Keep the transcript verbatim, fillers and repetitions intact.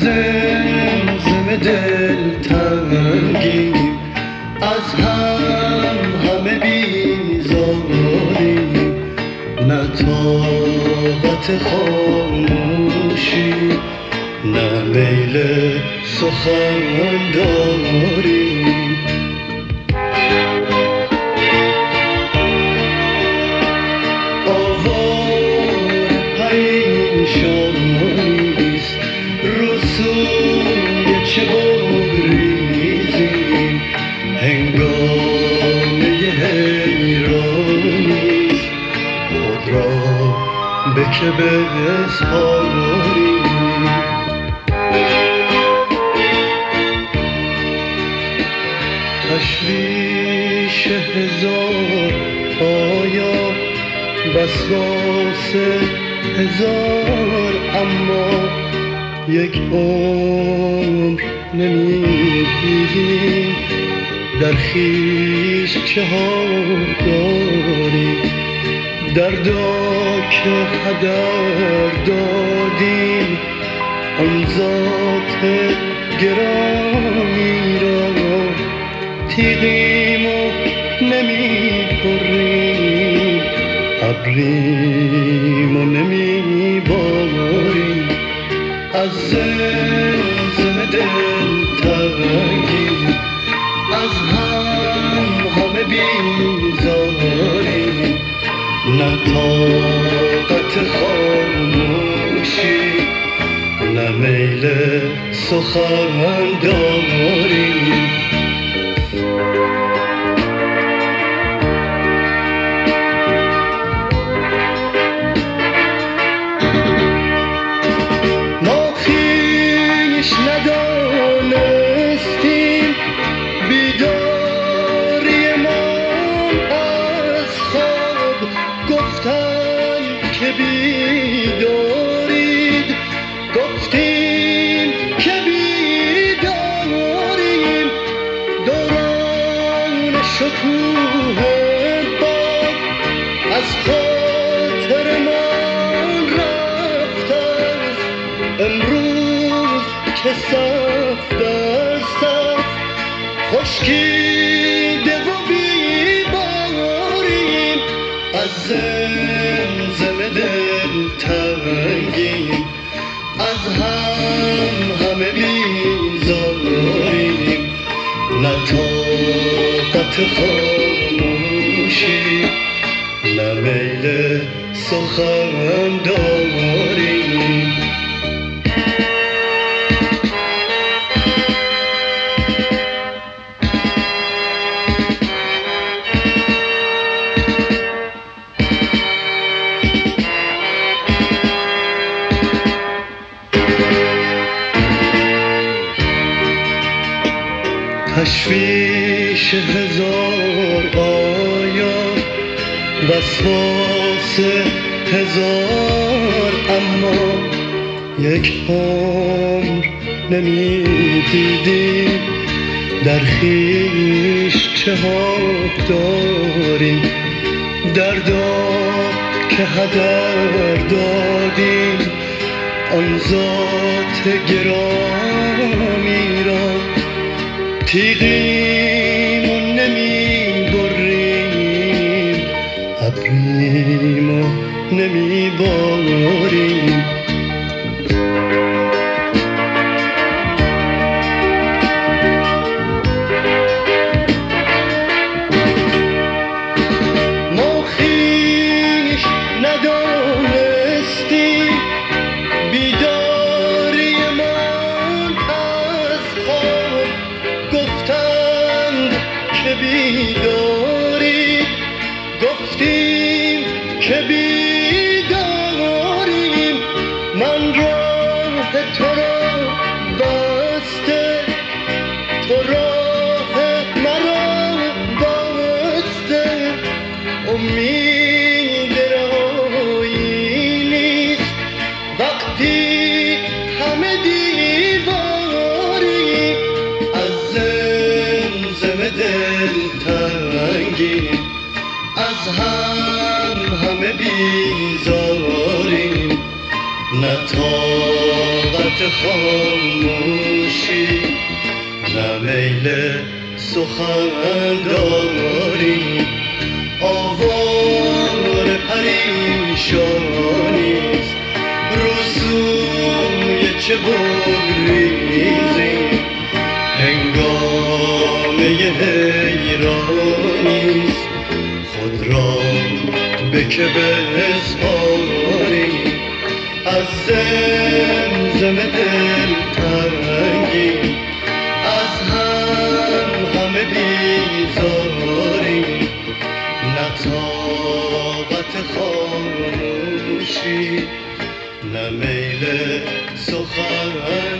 زمزم دل تنگیم، از هم همه بیزاریم، نه طاقت خاموشی نه میل سخن داریم. آوار پریشانیست، رو سوی چه بگریزیم، هنگامه حیرانیست، خود را به که بسپاریم. تشویش هزار آیا وسواس هزار، اما یک عمر نمیدیدیم، در خویش چه ها داریم، دردا که هدر دادیم، آن ذات گرامی را تیغیم و نمی بریم، ابریم و نمی باریم. از زمزم دل تنگیم، از هم همه بیزاریم، نه طاقت خاموشی نه میل سخن داریم. ما خویش ندانستیم، بیداری ما از خواب گفتن که بیدارید، گفتیم که بیداریم، دوران شکوه باد از خاطر من رفت است، امروز که صف در صف خشکیده و بیباریم. از زمزم دل تنگیم، از هم همه بیزاریم، نه طاقت خاموشی نه میل سخن داریم. تشویش هزار آیا وسواس هزار، اما یک عمر نمیدیدیم، در خویش چه ها داریم، دردا که هدر دادیم، آن ذات گرامی را تیغیم و نمی بریم، ابریم و نمی باریم. ما خویش ندانستیم، بیداری من از خواب گفتند که بیدارید، گفتیم که بیداریم، من راه تو را بسته، تو راه مرا بسته، امید رایی نیست وقتی همه دیواریم. از زمزم دل تنگیم، از هم همه بیزاریم، نه طاقت خاموشی، نه میل سخن داری، آوار پریشانیست. روزوی چه بگریزی، هنگامه حیرانیست. خود را به که بسپاری، از زمزم دلتنگی، از هم همه بیزاری، نه طاقت خاموشی، نه میل سخن